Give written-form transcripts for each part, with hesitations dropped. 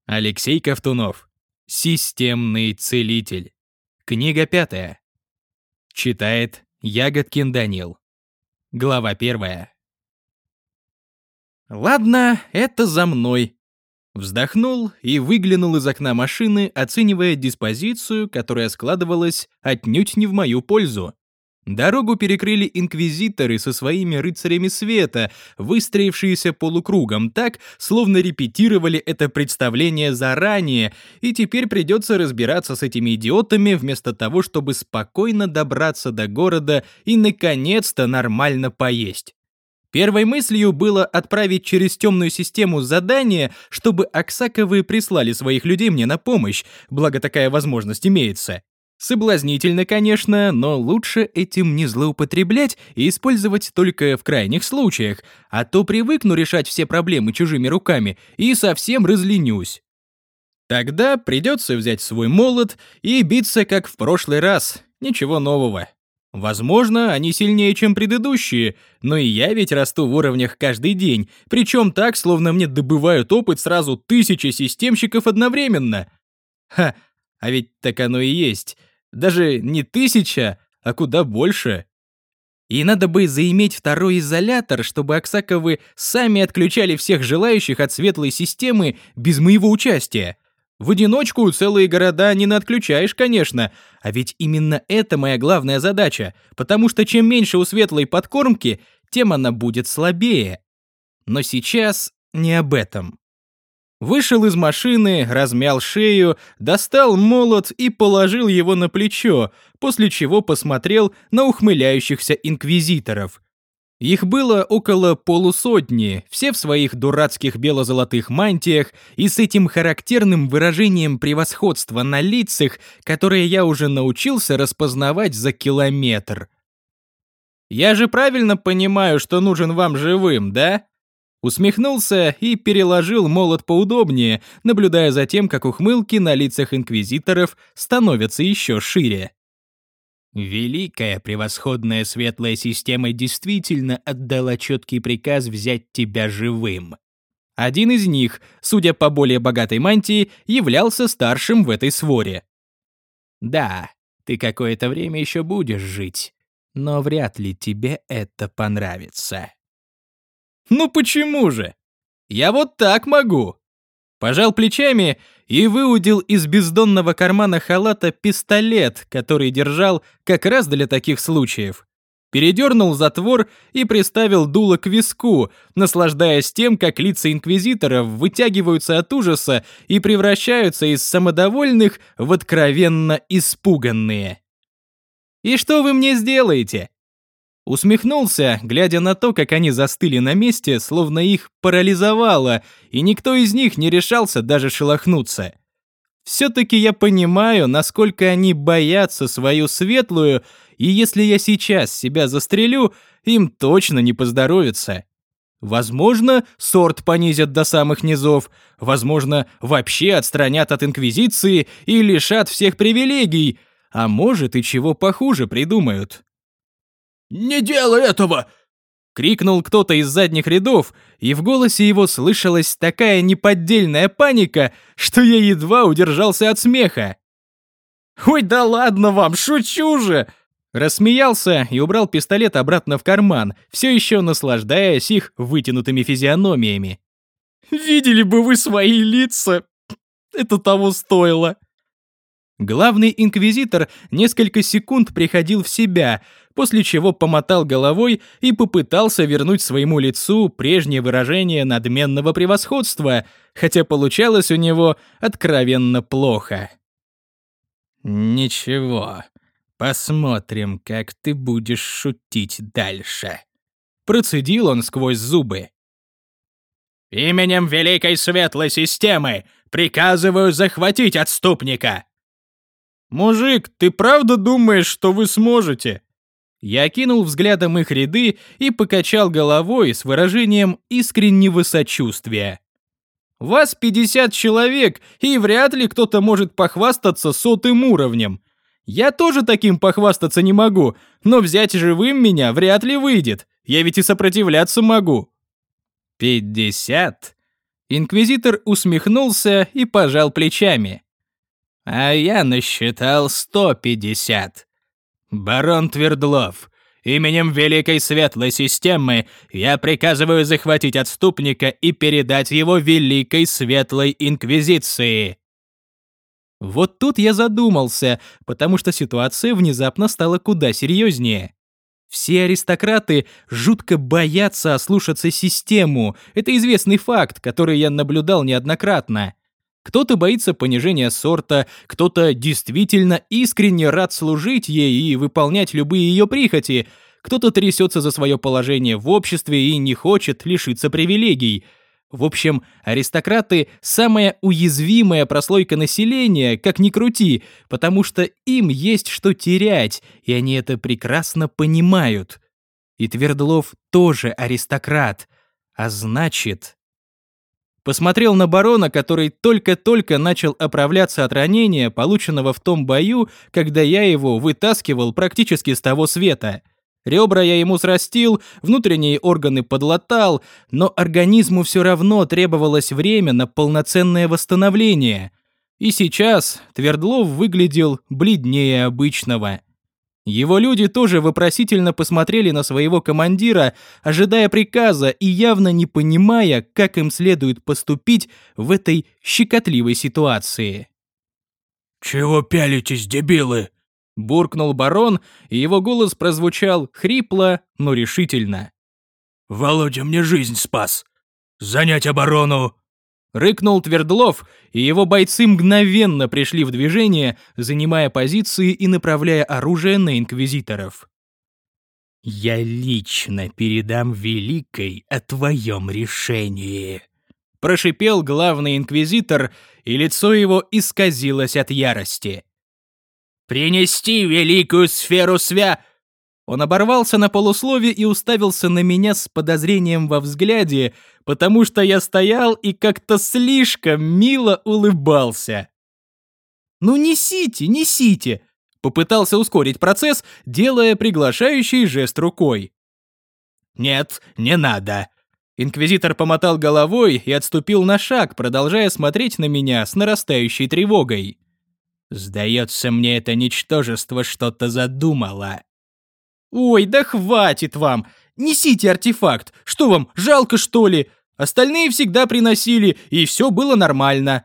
Алексей Ковтунов. Системный целитель. Книга 5. Читает Ягодкин Данил. Глава 1. Ладно, это за мной. Вздохнул и выглянул из окна машины, оценивая диспозицию, которая складывалась отнюдь не в мою пользу. Дорогу перекрыли инквизиторы со своими рыцарями света, выстроившиеся полукругом так, словно репетировали это представление заранее, и теперь придется разбираться с этими идиотами вместо того, чтобы спокойно добраться до города и наконец-то нормально поесть. Первой мыслью было отправить через темную систему задание, чтобы Аксаковы прислали своих людей мне на помощь, благо такая возможность имеется. Соблазнительно, конечно, но лучше этим не злоупотреблять и использовать только в крайних случаях, а то привыкну решать все проблемы чужими руками и совсем разленюсь. Тогда придется взять свой молот и биться, как в прошлый раз, ничего нового. Возможно, они сильнее, чем предыдущие, но и я ведь расту в уровнях каждый день, причем так, словно мне добывают опыт сразу 1000 системщиков одновременно. Ха, а ведь так оно и есть. Даже не 1000, а куда больше. И надо бы заиметь второй изолятор, чтобы Аксаковы сами отключали всех желающих от светлой системы без моего участия. В одиночку целые города не наотключаешь, конечно, а ведь именно это моя главная задача, потому что чем меньше у светлой подкормки, тем она будет слабее. Но сейчас не об этом. Вышел из машины, размял шею, достал молот и положил его на плечо, после чего посмотрел на ухмыляющихся инквизиторов. Их было около полусотни, все в своих дурацких бело-золотых мантиях и с этим характерным выражением превосходства на лицах, которое я уже научился распознавать за километр. «Я же правильно понимаю, что нужен вам живым, да?» Усмехнулся и переложил молот поудобнее, наблюдая за тем, как ухмылки на лицах инквизиторов становятся еще шире. «Великая превосходная светлая система действительно отдала четкий приказ взять тебя живым». Один из них, судя по более богатой мантии, являлся старшим в этой своре. «Да, ты какое-то время еще будешь жить, но вряд ли тебе это понравится». «Ну почему же? Я вот так могу!» Пожал плечами и выудил из бездонного кармана халата пистолет, который держал как раз для таких случаев. Передернул затвор и приставил дуло к виску, наслаждаясь тем, как лица инквизиторов вытягиваются от ужаса и превращаются из самодовольных в откровенно испуганные. «И что вы мне сделаете?» Усмехнулся, глядя на то, как они застыли на месте, словно их парализовало, и никто из них не решался даже шелохнуться. Все-таки я понимаю, насколько они боятся свою светлую, и если я сейчас себя застрелю, им точно не поздоровится. Возможно, сорт понизят до самых низов, возможно, вообще отстранят от инквизиции и лишат всех привилегий, а может и чего похуже придумают. «Не делай этого!» — крикнул кто-то из задних рядов, и в голосе его слышалась такая неподдельная паника, что я едва удержался от смеха. «Ой, да ладно вам, шучу же!» Рассмеялся и убрал пистолет обратно в карман, все еще наслаждаясь их вытянутыми физиономиями. «Видели бы вы свои лица! Это того стоило!» Главный инквизитор несколько секунд приходил в себя, после чего помотал головой и попытался вернуть своему лицу прежнее выражение надменного превосходства, хотя получалось у него откровенно плохо. «Ничего, посмотрим, как ты будешь шутить дальше», — процедил он сквозь зубы. «Именем Великой Светлой Системы приказываю захватить отступника!» «Мужик, ты правда думаешь, что вы сможете?» Я кинул взглядом их ряды и покачал головой с выражением искреннего сочувствия. «Вас 50 человек, и вряд ли кто-то может похвастаться 100-м уровнем. Я тоже таким похвастаться не могу, но взять живым меня вряд ли выйдет, я ведь и сопротивляться могу». 50? Инквизитор усмехнулся и пожал плечами. А я насчитал 150. Барон Твердлов, именем Великой Светлой Системы я приказываю захватить отступника и передать его Великой Светлой Инквизиции. Вот тут я задумался, потому что ситуация внезапно стала куда серьезнее. Все аристократы жутко боятся ослушаться систему. Это известный факт, который я наблюдал неоднократно. Кто-то боится понижения сорта, кто-то действительно искренне рад служить ей и выполнять любые ее прихоти, кто-то трясется за свое положение в обществе и не хочет лишиться привилегий. В общем, аристократы – самая уязвимая прослойка населения, как ни крути, потому что им есть что терять, и они это прекрасно понимают. И Твердлов тоже аристократ, а значит... Посмотрел на барона, который только-только начал оправляться от ранения, полученного в том бою, когда я его вытаскивал практически с того света. Ребра я ему срастил, внутренние органы подлатал, но организму все равно требовалось время на полноценное восстановление. И сейчас Твердлов выглядел бледнее обычного. Его люди тоже вопросительно посмотрели на своего командира, ожидая приказа и явно не понимая, как им следует поступить в этой щекотливой ситуации. «Чего пялитесь, дебилы?» — буркнул барон, и его голос прозвучал хрипло, но решительно. «Володя мне жизнь спас! Занять оборону!» Рыкнул Твердлов, и его бойцы мгновенно пришли в движение, занимая позиции и направляя оружие на инквизиторов. «Я лично передам Великой о твоем решении», — прошипел главный инквизитор, и лицо его исказилось от ярости. «Принести великую сферу Он оборвался на полуслове и уставился на меня с подозрением во взгляде, потому что я стоял и как-то слишком мило улыбался. «Ну несите, несите!» — попытался ускорить процесс, делая приглашающий жест рукой. «Нет, не надо!» Инквизитор помотал головой и отступил на шаг, продолжая смотреть на меня с нарастающей тревогой. «Сдается мне, это ничтожество что-то задумало». «Ой, да хватит вам! Несите артефакт! Что вам, жалко, что ли? Остальные всегда приносили, и все было нормально».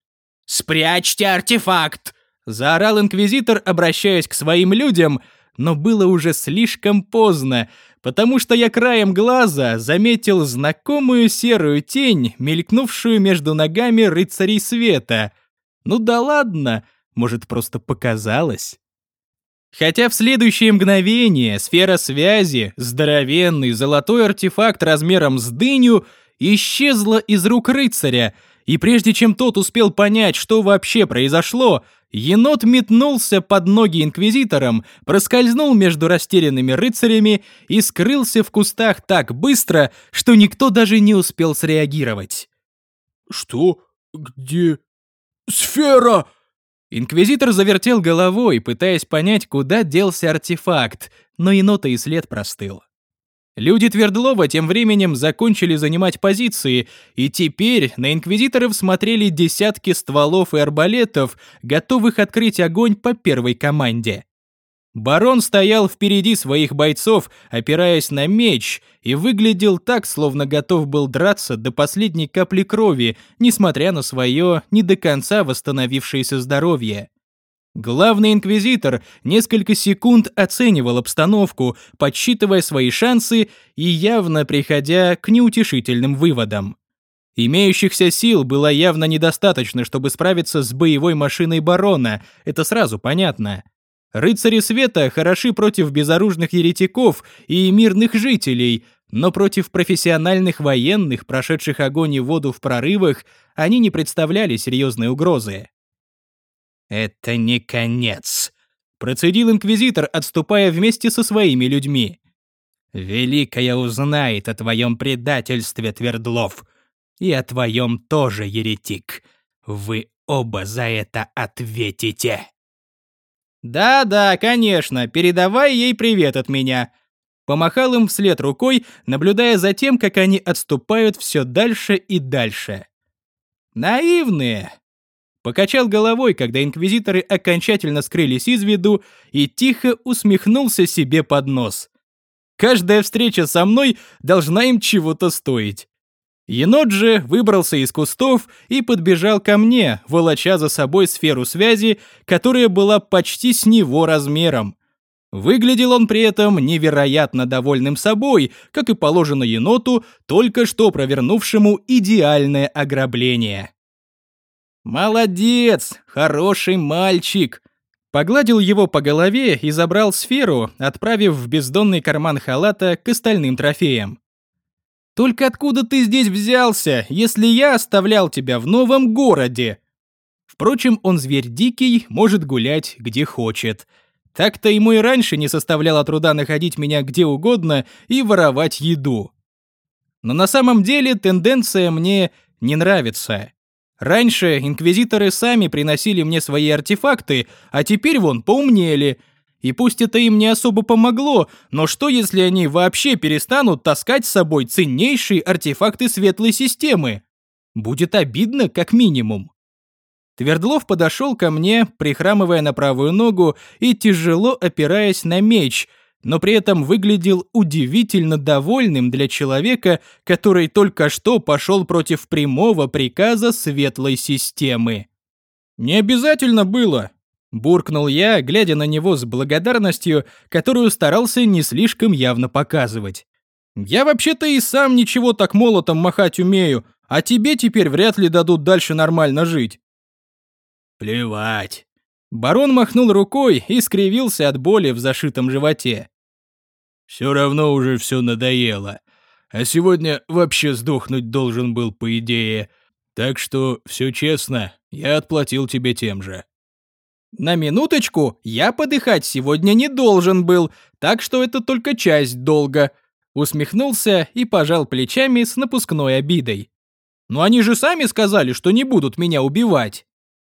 «Спрячьте артефакт!» — заорал инквизитор, обращаясь к своим людям, но было уже слишком поздно, потому что я краем глаза заметил знакомую серую тень, мелькнувшую между ногами рыцарей света. Ну да ладно, может, просто показалось. Хотя в следующее мгновение сфера связи, здоровенный золотой артефакт размером с дыню, исчезла из рук рыцаря, и прежде чем тот успел понять, что вообще произошло, енот метнулся под ноги инквизиторам, проскользнул между растерянными рыцарями и скрылся в кустах так быстро, что никто даже не успел среагировать. «Что? Где? Сфера!» Инквизитор завертел головой, пытаясь понять, куда делся артефакт, но енота и след простыл. Люди Твердлова тем временем закончили занимать позиции, и теперь на инквизиторов смотрели десятки стволов и арбалетов, готовых открыть огонь по первой команде. Барон стоял впереди своих бойцов, опираясь на меч, и выглядел так, словно готов был драться до последней капли крови, несмотря на свое не до конца восстановившееся здоровье. Главный инквизитор несколько секунд оценивал обстановку, подсчитывая свои шансы и явно приходя к неутешительным выводам. Имеющихся сил было явно недостаточно, чтобы справиться с боевой машиной барона, это сразу понятно. Рыцари света хороши против безоружных еретиков и мирных жителей, но против профессиональных военных, прошедших огонь и воду в прорывах, они не представляли серьезной угрозы. «Это не конец», — процедил инквизитор, отступая вместе со своими людьми. «Великая узнает о твоем предательстве, Твердлов, и о твоем тоже, еретик. Вы оба за это ответите». «Да-да, конечно, передавай ей привет от меня». Помахал им вслед рукой, наблюдая за тем, как они отступают все дальше и дальше. Наивные. Покачал головой, когда инквизиторы окончательно скрылись из виду, и тихо усмехнулся себе под нос. Каждая встреча со мной должна им чего-то стоить. Енот же выбрался из кустов и подбежал ко мне, волоча за собой сферу связи, которая была почти с него размером. Выглядел он при этом невероятно довольным собой, как и положено еноту, только что провернувшему идеальное ограбление. «Молодец, хороший мальчик!» Погладил его по голове и забрал сферу, отправив в бездонный карман халата к остальным трофеям. «Только откуда ты здесь взялся, если я оставлял тебя в новом городе?» Впрочем, он зверь дикий, может гулять где хочет. Так-то ему и раньше не составляло труда находить меня где угодно и воровать еду. Но на самом деле тенденция мне не нравится. Раньше инквизиторы сами приносили мне свои артефакты, а теперь вон поумнели. И пусть это им не особо помогло, но что если они вообще перестанут таскать с собой ценнейшие артефакты светлой системы? Будет обидно, как минимум. Твердлов подошел ко мне, прихрамывая на правую ногу и тяжело опираясь на меч, но при этом выглядел удивительно довольным для человека, который только что пошел против прямого приказа светлой системы. «Не обязательно было», — буркнул я, глядя на него с благодарностью, которую старался не слишком явно показывать. «Я вообще-то и сам ничего так молотом махать умею, а тебе теперь вряд ли дадут дальше нормально жить». «Плевать». Барон махнул рукой и скривился от боли в зашитом животе. «Все равно уже все надоело. А сегодня вообще сдохнуть должен был, по идее. Так что, все честно, я отплатил тебе тем же». «На минуточку, я подыхать сегодня не должен был, так что это только часть долга», усмехнулся и пожал плечами с напускной обидой. «Но они же сами сказали, что не будут меня убивать».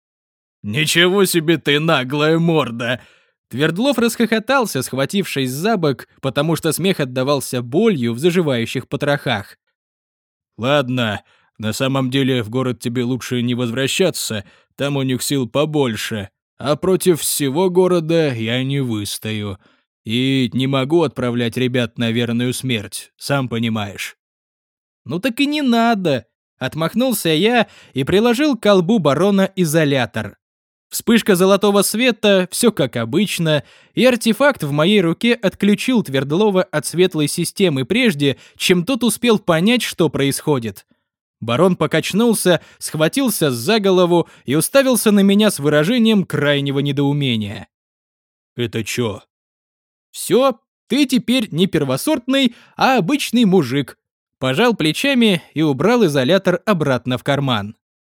«Ничего себе ты наглая морда!» Твердлов расхохотался, схватившись за бок, потому что смех отдавался болью в заживающих потрохах. «Ладно, на самом деле в город тебе лучше не возвращаться, там у них сил побольше, а против всего города я не выстою. И не могу отправлять ребят на верную смерть, сам понимаешь». «Ну так и не надо!» — отмахнулся я и приложил к колбу барона изолятор. Вспышка золотого света, все как обычно, и артефакт в моей руке отключил Твердлова от светлой системы прежде, чем тот успел понять, что происходит. Барон покачнулся, схватился за голову и уставился на меня с выражением крайнего недоумения. «Это чё?» «Все, ты теперь не первосортный, а обычный мужик», пожал плечами и убрал изолятор обратно в карман.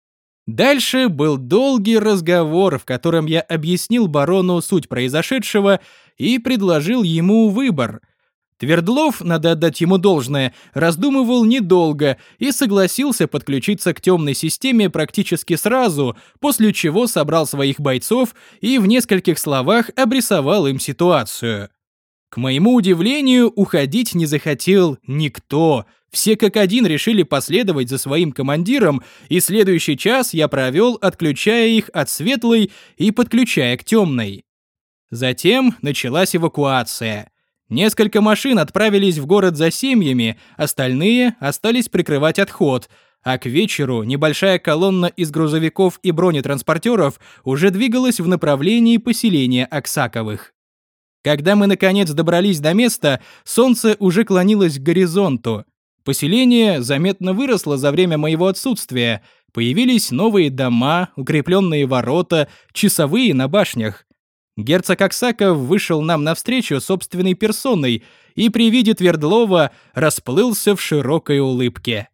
Дальше был долгий разговор, в котором я объяснил барону суть произошедшего и предложил ему выбор. Твердлов, надо отдать ему должное, раздумывал недолго и согласился подключиться к темной системе практически сразу, после чего собрал своих бойцов и в нескольких словах обрисовал им ситуацию. К моему удивлению, уходить не захотел никто. Все как один решили последовать за своим командиром, и следующий час я провел, отключая их от светлой и подключая к темной. Затем началась эвакуация. Несколько машин отправились в город за семьями, остальные остались прикрывать отход, а к вечеру небольшая колонна из грузовиков и бронетранспортеров уже двигалась в направлении поселения Аксаковых. Когда мы наконец добрались до места, солнце уже клонилось к горизонту. Поселение заметно выросло за время моего отсутствия. Появились новые дома, укрепленные ворота, часовые на башнях. Герцог Аксаков вышел нам навстречу собственной персоной и при виде Твердлова расплылся в широкой улыбке.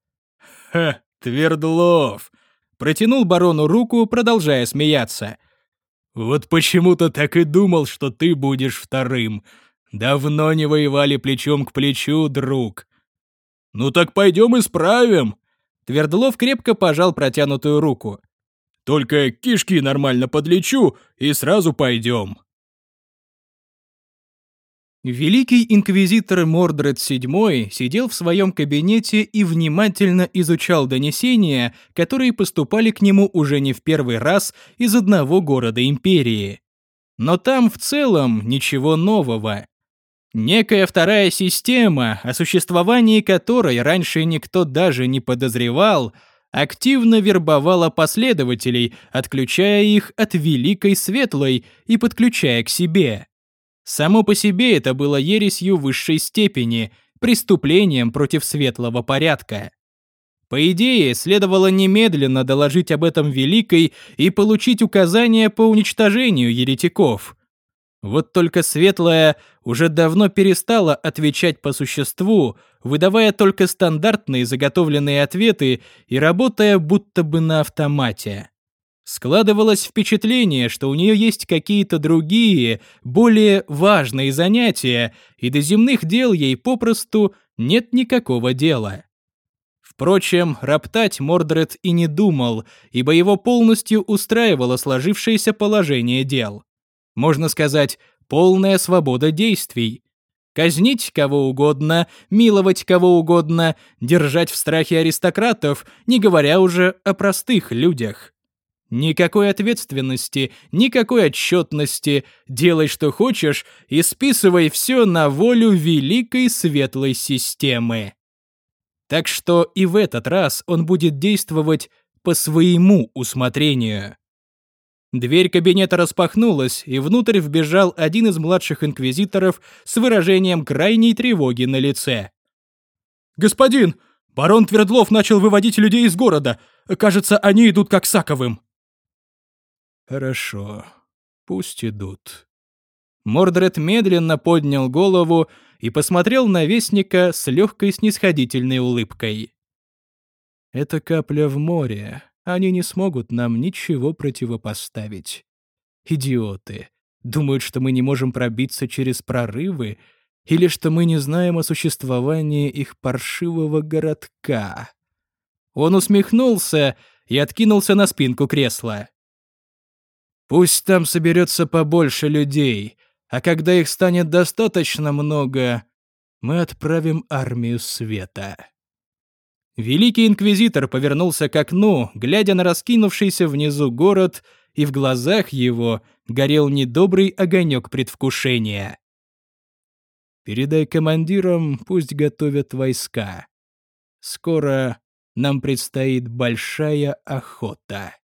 «Ха, Твердлов!» Протянул барону руку, продолжая смеяться. «Вот почему-то так и думал, что ты будешь вторым. Давно не воевали плечом к плечу, друг». «Ну так пойдем исправим!» Твердлов крепко пожал протянутую руку. «Только кишки нормально подлечу и сразу пойдем». Великий инквизитор Мордред VII сидел в своем кабинете и внимательно изучал донесения, которые поступали к нему уже не в первый раз из одного города империи. Но там в целом ничего нового. Некая вторая система, о существовании которой раньше никто даже не подозревал, активно вербовала последователей, отключая их от Великой Светлой и подключая к себе. Само по себе это было ересью высшей степени, преступлением против светлого порядка. По идее, следовало немедленно доложить об этом Великой и получить указания по уничтожению еретиков. Вот только Светлая уже давно перестала отвечать по существу, выдавая только стандартные заготовленные ответы и работая будто бы на автомате. Складывалось впечатление, что у нее есть какие-то другие, более важные занятия, и до земных дел ей попросту нет никакого дела. Впрочем, роптать Мордред и не думал, ибо его полностью устраивало сложившееся положение дел. Можно сказать, полная свобода действий. Казнить кого угодно, миловать кого угодно, держать в страхе аристократов, не говоря уже о простых людях. Никакой ответственности, никакой отчетности, делай что хочешь и списывай все на волю великой светлой системы. Так что и в этот раз он будет действовать по своему усмотрению. Дверь кабинета распахнулась, и внутрь вбежал один из младших инквизиторов с выражением крайней тревоги на лице. «Господин, барон Твердлов начал выводить людей из города. Кажется, они идут к Аксаковым». «Хорошо, пусть идут». Мордред медленно поднял голову и посмотрел на Вестника с легкой снисходительной улыбкой. «Это капля в море. Они не смогут нам ничего противопоставить. Идиоты. Думают, что мы не можем пробиться через прорывы, или что мы не знаем о существовании их паршивого городка». Он усмехнулся и откинулся на спинку кресла. «Пусть там соберется побольше людей, а когда их станет достаточно много, мы отправим армию света». Великий инквизитор повернулся к окну, глядя на раскинувшийся внизу город, и в глазах его горел недобрый огонек предвкушения. «Передай командирам, пусть готовят войска. Скоро нам предстоит большая охота».